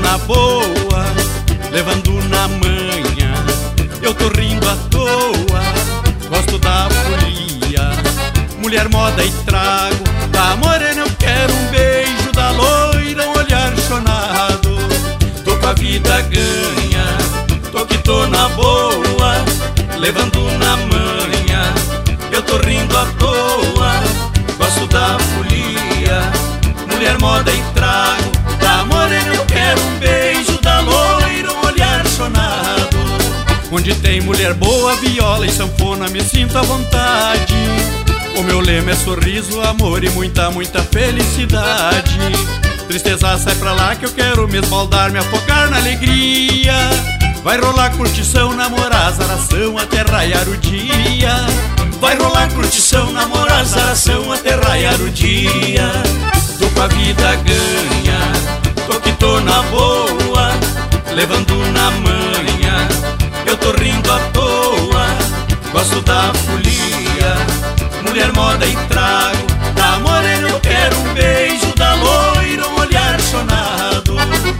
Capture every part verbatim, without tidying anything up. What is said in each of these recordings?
na boa, levando na manha. Eu tô rindo à toa, gosto da folia. Mulher, moda e trago, da morena eu quero um beijo, da loira um olhar chonado. Tô com a vida ganha, tô que tô na boa, levando na manha. Eu tô rindo à toa, gosto da folia. Mulher, moda e trago, da morena eu quero um beijo, da loira um olhar chonado. Onde tem mulher boa, viola e sanfona, me sinto à vontade. O meu lema é sorriso, amor e muita, muita felicidade. Tristeza sai pra lá que eu quero me esbaldar, me afogar na alegria. Vai rolar curtição, namorar, zaração até raiar o dia. Vai rolar curtição, namorar, zaração até raiar o dia. Tô com a vida ganha, tô que tô na boa, levando na manha. Eu tô rindo à toa, gosto da folia. Mulher, moda e trago, da morena eu quero um beijo, da loira um olhar chonado.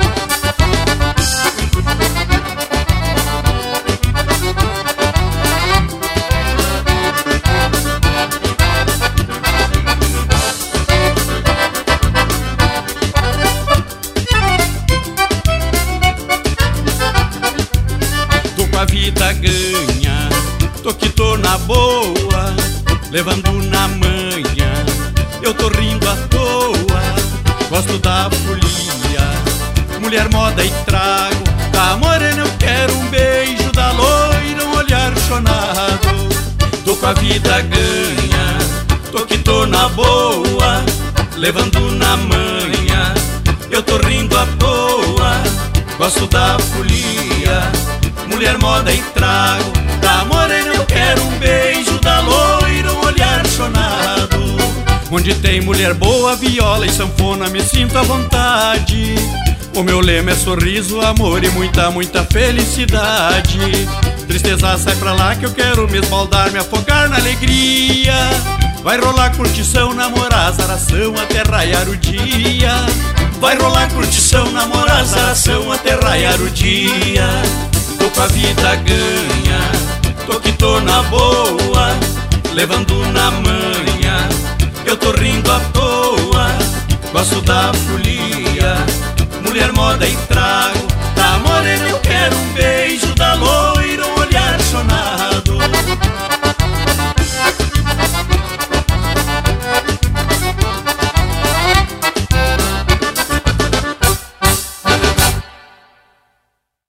Tô com a vida ganha, tô que tô na boa, levando na manhã. Eu tô rindo à toa, gosto da folia. Mulher, moda e trago, da morena eu quero um beijo, da loira um olhar chonado. Tô com a vida ganha, tô que tô na boa, levando na manhã. Eu tô rindo à toa, gosto da folia. Mulher, moda e trago, da morena eu quero um beijo, da loira um olhar chonado. Onde tem mulher boa, viola e sanfona, me sinto à vontade. O meu lema é sorriso, amor e muita, muita felicidade. Tristeza sai pra lá que eu quero me esbaldar, me afogar na alegria. Vai rolar curtição, namorar, zaração até raiar o dia. Vai rolar curtição, namorar, zaração até raiar o dia. Tô com a vida ganha, tô que tô na boa, levando na manhã. Eu tô rindo à toa, gosto da folia.